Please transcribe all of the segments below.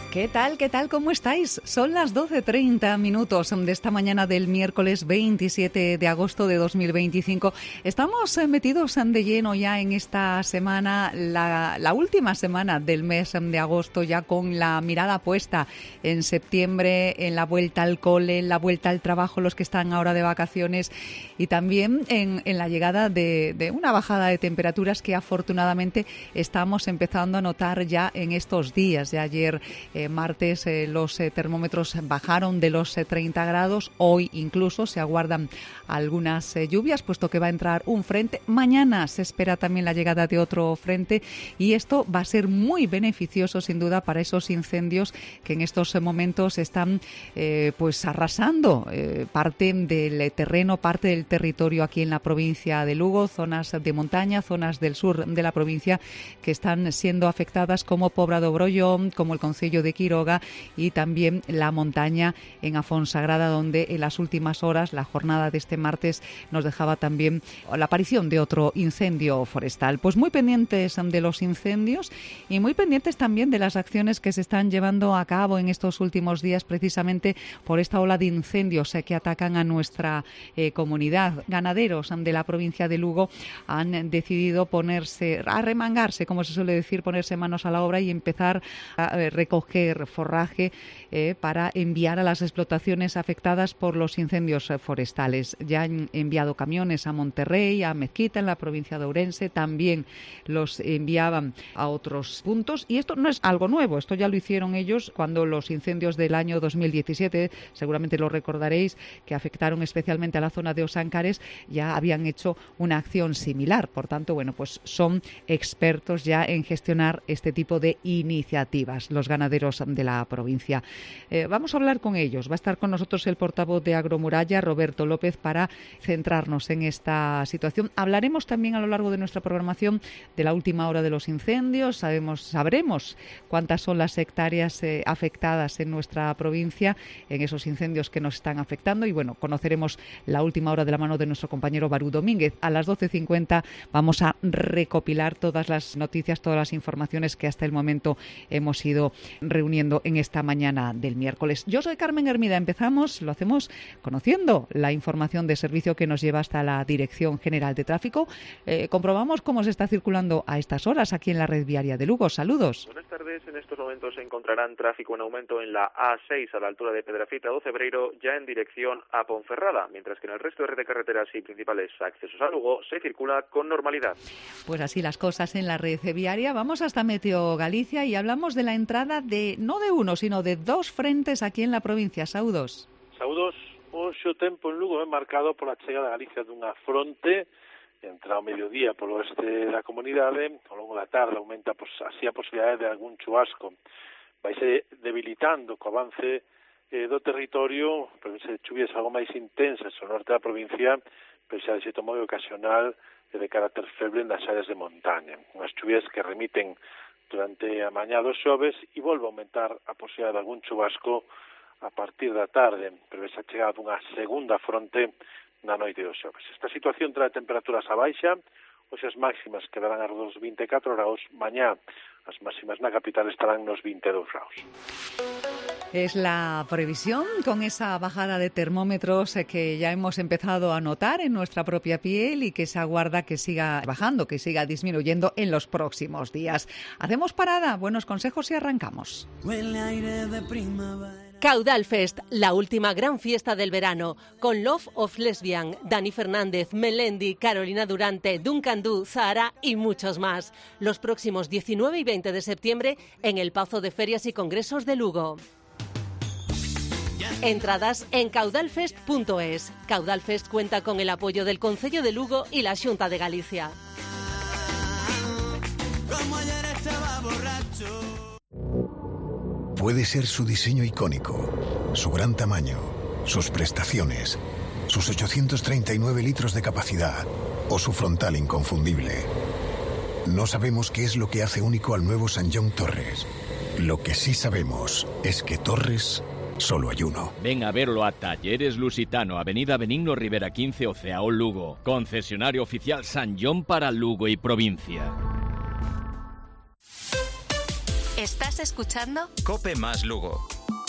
¿Qué tal? ¿Qué tal? ¿Cómo estáis? Son las 12:30 minutos de esta mañana del miércoles 27 de agosto de 2025. Estamos metidos de lleno ya en esta semana, la última semana del mes de agosto, ya con la mirada puesta en septiembre, en la vuelta al cole, en la vuelta al trabajo, los que están ahora de vacaciones, y también en la llegada de una bajada de temperaturas que afortunadamente estamos empezando a notar ya en estos días. Ya ayer martes los termómetros bajaron de los 30 grados. Hoy incluso se aguardan algunas lluvias, puesto que va a entrar un frente. Mañana se espera también la llegada de otro frente, y esto va a ser muy beneficioso sin duda para esos incendios que en estos momentos están pues arrasando parte del terreno, parte del territorio aquí en la provincia de Lugo, zonas de montaña, zonas del sur de la provincia que están siendo afectadas, como Pobra do Brollón, como el concello de Quiroga, y también la montaña en Afonsagrada, donde en las últimas horas, la jornada de este martes, nos dejaba también la aparición de otro incendio forestal. Pues muy pendientes de los incendios y muy pendientes también de las acciones que se están llevando a cabo en estos últimos días, precisamente por esta ola de incendios que atacan a nuestra comunidad. Ganaderos de la provincia de Lugo han decidido ponerse, a remangarse, como se suele decir, ponerse manos a la obra y empezar a recoger forraje para enviar a las explotaciones afectadas por los incendios forestales. Ya han enviado camiones a Monterrey, a Mezquita, en la provincia de Ourense, también los enviaban a otros puntos, y esto no es algo nuevo, esto ya lo hicieron ellos cuando los incendios del año 2017, seguramente lo recordaréis, que afectaron especialmente a la zona de Osancares, ya habían hecho una acción similar. Por tanto, bueno, pues son expertos ya en gestionar este tipo de iniciativas, los ganaderos de la provincia. Vamos a hablar con ellos. Va a estar con nosotros el portavoz de Agromuralla, Roberto López, para centrarnos en esta situación. Hablaremos también a lo largo de nuestra programación de la última hora de los incendios. Sabremos cuántas son las hectáreas afectadas en nuestra provincia en esos incendios que nos están afectando, y bueno, conoceremos la última hora de la mano de nuestro compañero Barú Domínguez. A las 12:50 vamos a recopilar todas las noticias, todas las informaciones que hasta el momento hemos ido reuniendo en esta mañana del miércoles. Yo soy Carmen Hermida. Empezamos, lo hacemos conociendo la información de servicio que nos lleva hasta la Dirección General de Tráfico. Comprobamos cómo se está circulando a estas horas aquí en la red viaria de Lugo. Saludos. Buenas tardes. En estos momentos se encontrarán tráfico en aumento en la A6 a la altura de Pedrafita do Cebreiro, ya en dirección a Ponferrada, mientras que en el resto de red de carreteras y principales accesos a Lugo se circula con normalidad. Pues así las cosas en la red viaria. Vamos hasta Meteo Galicia y hablamos de la entrada no de uno, sino de dos frentes aquí en la provincia. Saúdos. Saúdos. Hoxe o tempo en Lugo é marcado pola chegada a Galicia dunha fronte. Entra ao mediodía polo oeste da comunidade, ao longo da tarde aumenta así a posibilidade de algún chubasco. Vaise debilitando co avance do territorio, prevese chuvias algo máis intensas ao norte da provincia, pero xa de xeito moi ocasional e de carácter feble nas áreas de montaña. Unhas chuvias que remiten durante a mañá dos xoves e volve a aumentar a posibilidade de algún chubasco a partir da tarde. Prevese a chegada dunha segunda fronte na noite dos xoves. Esta situación trae temperaturas a baixa, hoxe as máximas quedarán a dos 24 graus, mañá as máximas na capital estarán nos 22 graus. Es la previsión con esa bajada de termómetros que ya hemos empezado a notar en nuestra propia piel y que se aguarda que siga bajando, que siga disminuyendo en los próximos días. Hacemos parada, buenos consejos y arrancamos. Huele aire de primavera. Caudal Fest, la última gran fiesta del verano, con Love of Lesbian, Dani Fernández, Melendi, Carolina Durante, Duncan Du, Zahara y muchos más. Los próximos 19 y 20 de septiembre en el Pazo de Ferias y Congresos de Lugo. Entradas en caudalfest.es. Caudal Fest cuenta con el apoyo del Concello de Lugo y la Xunta de Galicia. Puede ser su diseño icónico, su gran tamaño, sus prestaciones, sus 839 litros de capacidad o su frontal inconfundible. No sabemos qué es lo que hace único al nuevo Sanyong Torres. Lo que sí sabemos es que Torres solo hay uno. Ven a verlo a Talleres Lusitano, Avenida Benigno Rivera 15, Oceao, Lugo. Concesionario oficial Sanyong para Lugo y provincia. ¿Estás escuchando? Cope más Lugo.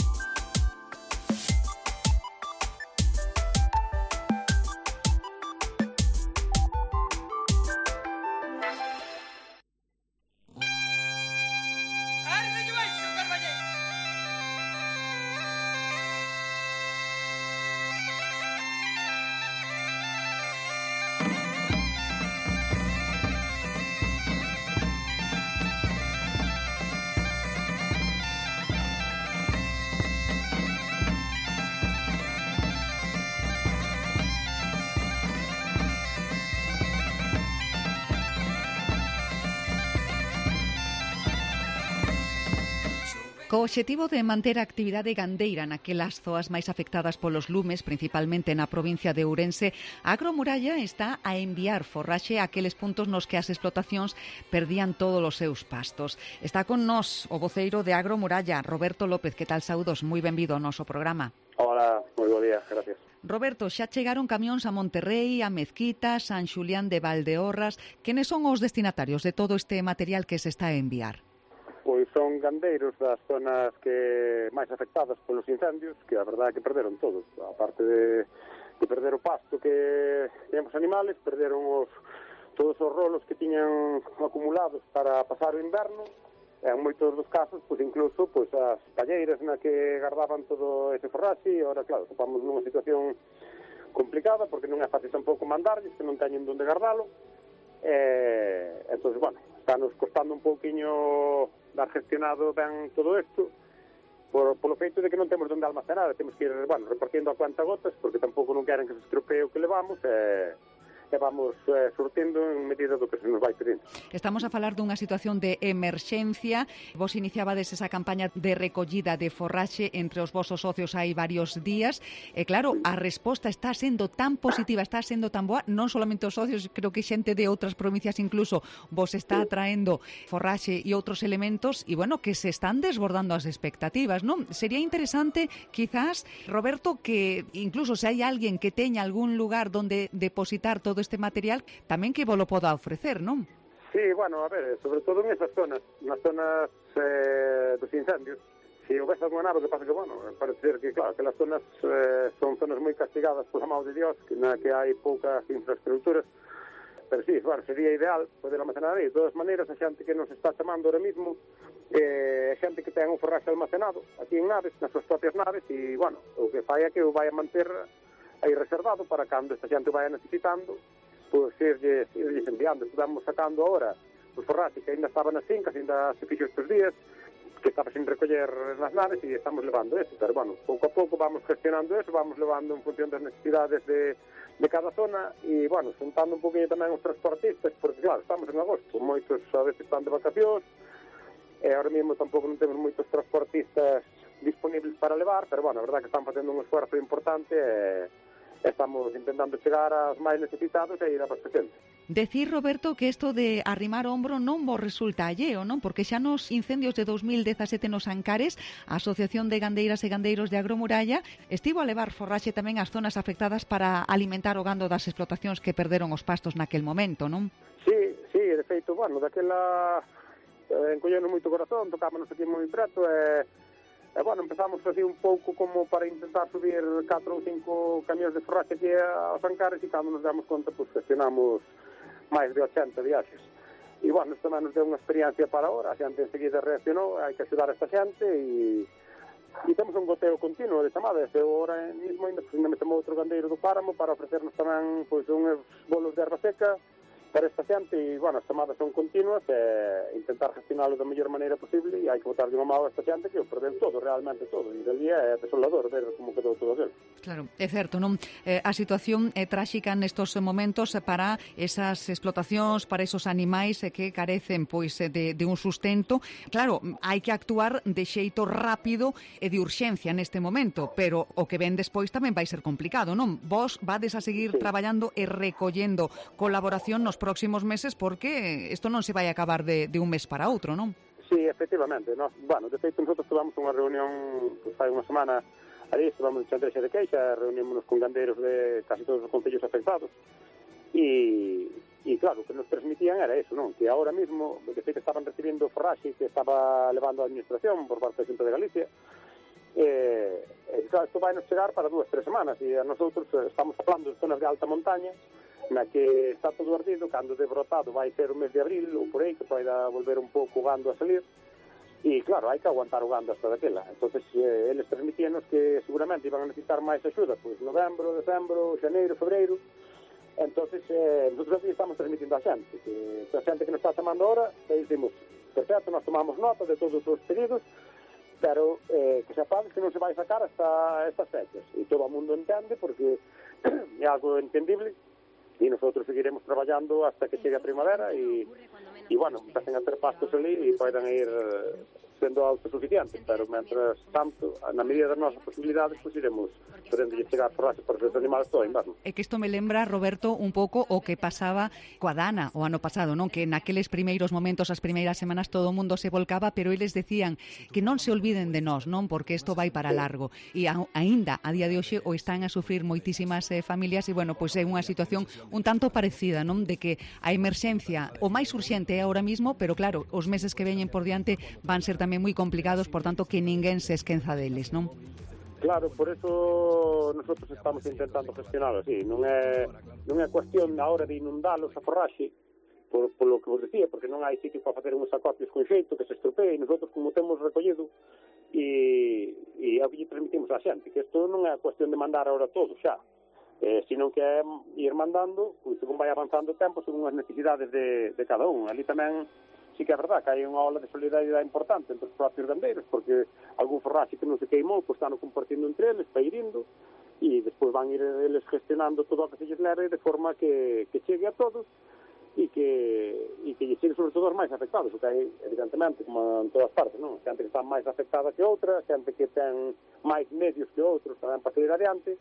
Co obxectivo de manter a actividade gandeira naquelas zoas máis afectadas polos lumes, principalmente na provincia de Ourense, a Agromuralla está a enviar forraxe a aqueles puntos nos que as explotacións perdían todos os seus pastos. Está con nós o voceiro de Agromuralla, Roberto López. Que tal, saúdos? Moi benvido ao noso programa. Hola, moi bo día, gracias. Roberto, xa chegaron camións a Monterrei, a Mezquita, San Xulián de Valdeorras. Quenes son os destinatarios de todo este material que se está a enviar? Pois son gandeiros das zonas que máis afectadas polos incendios, que a verdade é que perderon todos. A parte de perder o pasto que tiñan os animales, perderon todos os rolos que tiñan acumulados para pasar o inverno. En moitos dos casos, pois incluso as palleiras na que guardaban todo ese forraxe, e agora, claro, topamos nunha situación complicada, porque non é fácil tampouco mandarlles, que non teñen onde guardalo. Entón, bueno, está nos costando un pouquiño dar gestionado ben todo isto polo feito de que non temos onde almacenar, temos que ir, repartindo a cuenta gotas, porque tampouco non queren que se estropee o que levamos, e vamos surtindo en medida do que se nos vai pedindo. Estamos a falar dunha situación de emerxencia. Vos iniciabades esa campaña de recollida de forraxe entre os vosos socios hai varios días. E claro, a resposta está sendo tan positiva, está sendo tan boa, non solamente os socios, creo que xente de outras provincias incluso vos está traendo forraxe e outros elementos, e bueno, que se están desbordando as expectativas, non? Sería interesante, quizás, Roberto, que incluso se hai alguén que teña algún lugar donde depositar todo este material, tamén que vos lo poda ofrecer, non? Sí, bueno, a ver, sobre todo en esas zonas, nas zonas dos incendios, se houvese alguna nave, que pasa que, parece ser que, claro, que las zonas son zonas moi castigadas pola mão de Dios, na que hai poucas infraestructuras, pero sí, sería ideal poder almacenar aí. De todas maneiras, a xente que nos está chamando ahora mismo, a xente que ten un forraxe almacenado aquí en naves, nas súas propias naves, e, o que fai é que o vai a manter aí reservado para cando esta xente vai necesitando, pois irlles enviando. Estamos sacando agora os forraxes que ainda estaban nas fincas, ainda se fixo estes días, que estaba sin recoller nas naves, e estamos levando eso. Pero, pouco a pouco vamos gestionando eso, vamos levando en función das necesidades de cada zona, e, juntando un poquinho tamén os transportistas, porque, claro, estamos en agosto, moitos a veces están de vacacións, e ahora mesmo tampouco non temos moitos transportistas disponibles para levar, pero, a verdade que están facendo un esforzo importante, estamos intentando chegar aos máis necesitados e ir abastecendo. Decir, Roberto, que isto de arrimar o hombro non vos resulta alleo, non? Porque xa nos incendios de 2017 nos Ancares, a Asociación de Gandeiras e Gandeiros de Agromuralla estivo a levar forraxe tamén ás zonas afectadas para alimentar o gando das explotacións que perderon os pastos naquel momento, non? Sí, de feito, daquela encollenos moito corazón, tocámonos aquí moi preto, empezamos así un pouco como para intentar subir 4 ou 5 camións de forraxe aquí aos Ancares, e cando nos damos conta, gestionamos máis de 80 viaxes. E, isto tamén nos deu unha experiencia para ahora, a xente enseguida reaccionou, hai que axudar a esta xente, e temos un goteo continuo de chamadas. Eu ahora mesmo ainda me chamou outro gandeiro do Páramo para ofrecernos tamén uns bolos de erva seca para esta xente, e, as chamadas son continuas, intentar gestionalo da mellor maneira posible, e hai que botar de unha mão a esta xente que o perdeu todo, realmente todo, e dali é desolador ver como quedou todo aquilo. Claro, é certo, non? A situación é tráxica nestos momentos para esas explotacións, para esos animais que carecen de un sustento. Claro, hai que actuar de xeito rápido e de urxencia neste momento, pero o que ven despois tamén vai ser complicado, non? Vos vades a seguir traballando e recollendo colaboración nos próximos meses, porque isto non se vai acabar de un mes para outro, non? Sí, efectivamente. De feito, nosotros tivemos unha reunión hai unha semana ali, estivamos en Chandrexa de Queixa, reunímonos con gandeiros de casi todos os concellos afectados, e E claro, o que nos transmitían era eso, non? Que ahora mismo, de feito, estaban recibindo forraxe que estaba levando a administración por parte da Xunta de Galicia, claro, isto vai nos chegar para 2-3 semanas, e a nosotros estamos falando de zonas de alta montaña, na que está todo ardido, cando de brotado vai ser o mes de abril, ou por aí, que poida volver un pouco o gando a salir, e claro, hai que aguantar o gando hasta daquela. Entonces, eles transmitíanos que seguramente iban a necesitar máis axuda, pois novembro, decembro, xaneiro, febreiro. Entonces, nosotros aquí estamos transmitindo a xente, que a xente que nos está chamando ahora, e dicimos, perfecto, nós tomamos nota de todos os pedidos, pero que sepades que non se vai sacar hasta estas fechas. E todo o mundo entende, porque é algo entendible, e nosotros seguiremos traballando hasta que chegue a primavera e bueno, empecen a ter pastos ali e poidan ir sendo autosuficientes, pero mentras tanto, na medida das nosas posibilidades, pues iremos podendo chegar forraxe para os animales todo o inverno. É que isto me lembra, Roberto, un pouco o que pasaba coa Dana o ano pasado, non? Que naqueles primeiros momentos, as primeiras semanas, todo o mundo se volcaba, pero eles decían que non se olviden de nós, non? Porque isto vai para largo. E aínda, a día de hoxe, o están a sufrir moitísimas familias e, bueno, pois é unha situación un tanto parecida, non? De que a emerxencia, o máis urxente é ahora mismo, pero claro, os meses que veñen por diante van ser tamén moi complicados, por tanto, que ninguén se esquenza deles, non? Claro, por eso nosotros estamos intentando gestionarlo así. Non é cuestión na hora de inundalos a forraxe, por lo que vos decía, porque non hai sitio para facer uns acopios con xeito que se estropee, e nosotros, como temos recollido, e aquí permitimos a xente, que isto non é cuestión de mandar ahora todo xa, sino que é ir mandando, pois, según vai avanzando o tempo, según as necesidades de cada un. Ali tamén sí que é verdad que hai unha ola de solidaridade importante entre os propios gandeiros, porque algún forraxe que non se queimou, pois están compartindo entre eles, para ir indo, e despois van ir eles gestionando todo o que se lles lere de forma que chegue a todos e que lle chegue sobre todo aos máis afectados, o que hai, evidentemente, como en todas partes, non? Xente que está máis afectada que outra, xente que ten máis medios que outros tamén para seguir adiante,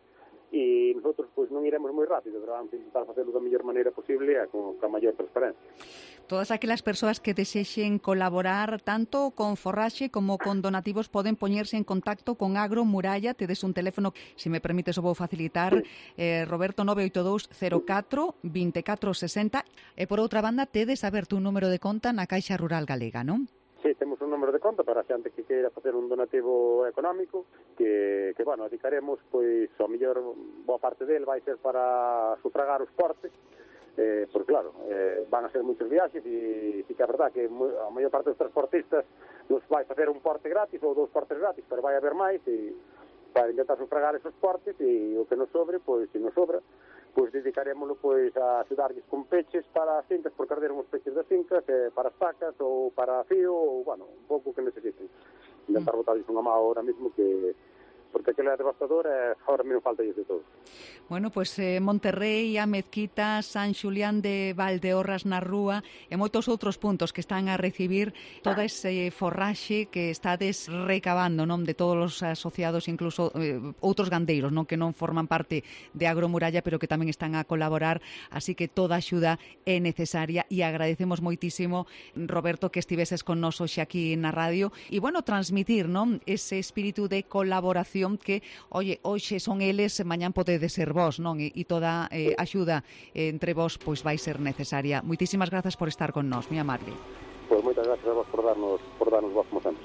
e nosotros pois non iremos moi rápido, pero vamos a intentar facelo da mellor maneira posible e con a maior transparencia. Todas aquelas persoas que desexen colaborar tanto con forraxe como con donativos poden poñerse en contacto con Agro Muralla. Tedes un teléfono, se me permites o vou facilitar, Roberto, 982 04 24 60, e por outra banda tedes aberto un número de conta na Caixa Rural Galega, non? Sí, temos un número de conta para a xente que queira facer un donativo económico que bueno, dedicaremos, pois, ao mellor boa parte del vai ser para sufragar os portes, porque claro, van a ser moitos viaxes e sí que é verdad que a maior parte dos transportistas nos vai facer un porte gratis ou 2 portes gratis, pero vai haber máis e para intentar sufragar esos portes e o que nos sobre, pois, se nos sobra, pois dedicarémoslo pois a axudarlles con peches para as fincas, porque arderon os peches das fincas, para as pacas ou para fío, ou, bueno, un pouco que necesiten. Intentar botarlles unha má ahora mismo porque aquela é devastadora, ahora mesmo falta de todo. Bueno, pois Monterrey, a Mezquita, San Xulián de Valdeorras na Rúa e moitos outros puntos que están a recibir toda ese forraxe que estades recabando, non, de todos os asociados, incluso outros gandeiros, non, que non forman parte de Agromuralla, pero que tamén están a colaborar, así que toda axuda é necesaria e agradecemos moitísimo, Roberto, que estiveses con nos hoxe aquí na radio e, bueno, transmitir, non, ese espírito de colaboración que, oye, hoxe son eles, mañán podedes ser vos, non? E toda axuda entre vos pois vai ser necesaria. Moitísimas grazas por estar con nós, moi amable. Pois moitas gracias a vos por darnos vos como sempre.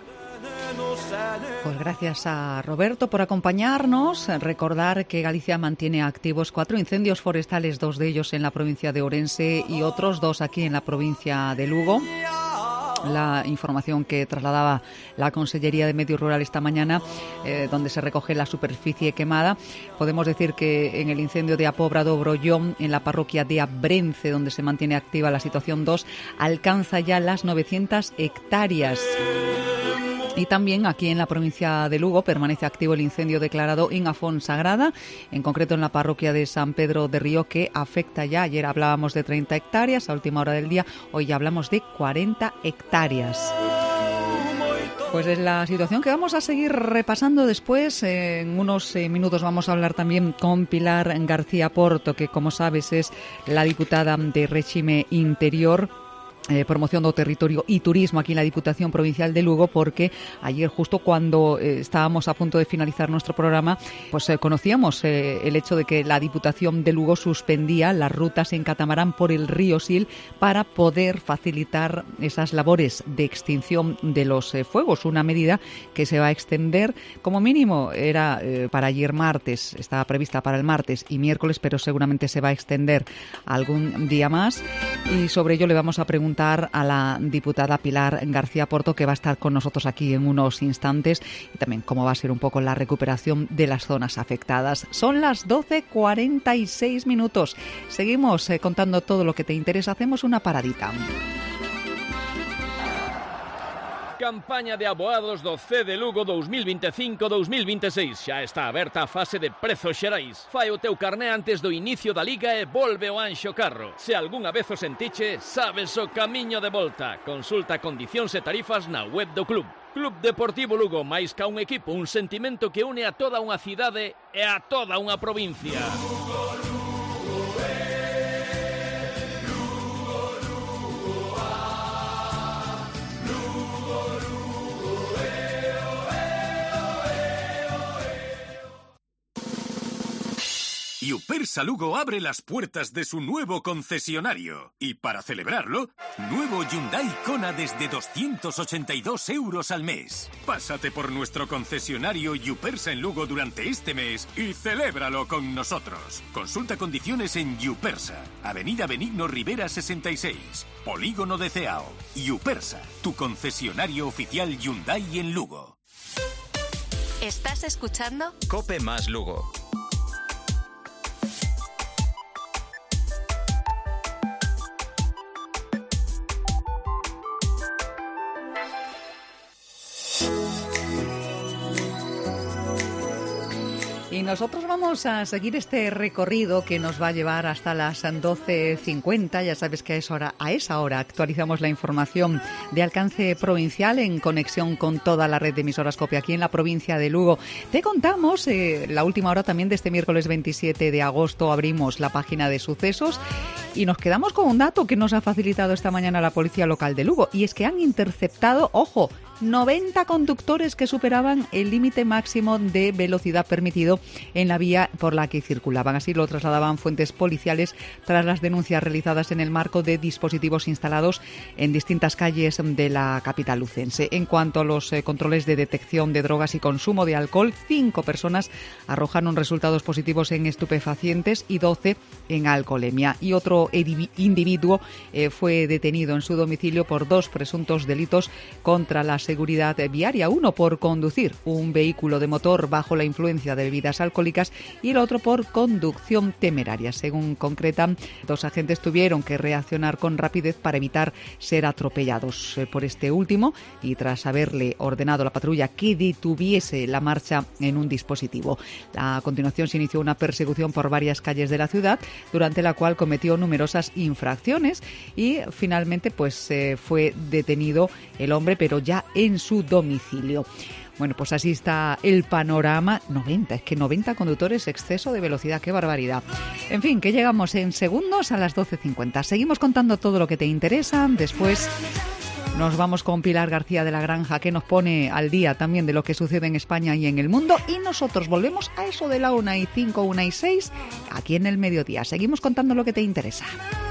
Pues gracias a Roberto por acompañarnos. Recordar que Galicia mantiene activos 4 incendios forestales, 2 de ellos en la provincia de Ourense y otros 2 aquí en la provincia de Lugo. La información que trasladaba la Consellería de Medio Rural esta mañana, donde se recoge la superficie quemada. Podemos decir que en el incendio de Apobra do Brollón, en la parroquia de Abrence, donde se mantiene activa la situación 2, alcanza ya las 900 hectáreas. Y también aquí en la provincia de Lugo permanece activo el incendio declarado en Afonsagrada, en concreto en la parroquia de San Pedro de Río, que afecta ya, ayer hablábamos de 30 hectáreas, a última hora del día, hoy ya hablamos de 40 hectáreas. Pues es la situación que vamos a seguir repasando después. En unos minutos vamos a hablar también con Pilar García Porto, que como sabes es la diputada de Réxime Interior, Promoción do Territorio y Turismo aquí en la Diputación Provincial de Lugo, porque ayer, justo cuando estábamos a punto de finalizar nuestro programa, pues conocíamos el hecho de que la Diputación de Lugo suspendía las rutas en catamarán por el río Sil para poder facilitar esas labores de extinción de los fuegos, una medida que se va a extender, como mínimo era para ayer martes, estaba prevista para el martes y miércoles, pero seguramente se va a extender algún día más, y sobre ello le vamos a preguntar a la diputada Pilar García Porto, que va a estar con nosotros aquí en unos instantes, y también cómo va a ser un poco la recuperación de las zonas afectadas. Son las 12:46 minutos. Seguimos contando todo lo que te interesa. Hacemos una paradita. Campaña de aboados do C de Lugo 2025-2026. Xa está aberta a fase de prezos xerais. Fai o teu carné antes do inicio da Liga e volve o Anxo Carro. Se algunha vez o sentiche, sabes o camiño de volta. Consulta condicións e tarifas na web do club. Club Deportivo Lugo, máis ca un equipo, un sentimento que une a toda unha cidade e a toda unha provincia. Yupersa Lugo abre las puertas de su nuevo concesionario. Y para celebrarlo, nuevo Hyundai Kona desde 282 euros al mes. Pásate por nuestro concesionario Yupersa en Lugo durante este mes y celébralo con nosotros. Consulta condiciones en Yupersa, Avenida Benigno Rivera 66, Polígono de Ceao. Yupersa, tu concesionario oficial Hyundai en Lugo. ¿Estás escuchando? Cope más Lugo. Y nosotros vamos a seguir este recorrido que nos va a llevar hasta las 12:50. Ya sabes que a esa hora actualizamos la información de alcance provincial en conexión con toda la red de emisoras COPE aquí en la provincia de Lugo. Te contamos la última hora también de este miércoles 27 de agosto. Abrimos la página de sucesos y nos quedamos con un dato que nos ha facilitado esta mañana la Policía Local de Lugo. Y es que han interceptado, ojo, 90 conductores que superaban el límite máximo de velocidad permitido en la vía por la que circulaban. Así lo trasladaban fuentes policiales tras las denuncias realizadas en el marco de dispositivos instalados en distintas calles de la capital lucense. En cuanto a los controles de detección de drogas y consumo de alcohol, 5 personas arrojaron resultados positivos en estupefacientes y 12 en alcoholemia. Y otro individuo fue detenido en su domicilio por 2 presuntos delitos contra la seguridad viaria, uno por conducir un vehículo de motor bajo la influencia de bebidas alcohólicas y el otro por conducción temeraria. Según concretan, 2 agentes tuvieron que reaccionar con rapidez para evitar ser atropellados por este último y tras haberle ordenado a la patrulla que detuviese la marcha en un dispositivo. A continuación se inició una persecución por varias calles de la ciudad, durante la cual cometió numerosas infracciones y finalmente fue detenido el hombre, pero ya en su domicilio. Bueno, pues así está el panorama. 90 conductores, exceso de velocidad, qué barbaridad. En fin, que llegamos en segundos a las 12:50. Seguimos contando todo lo que te interesa. Después nos vamos con Pilar García de la Granja, que nos pone al día también de lo que sucede en España y en el mundo. Y nosotros volvemos a eso de la 1:05, 1:06, aquí en el mediodía. Seguimos contando lo que te interesa.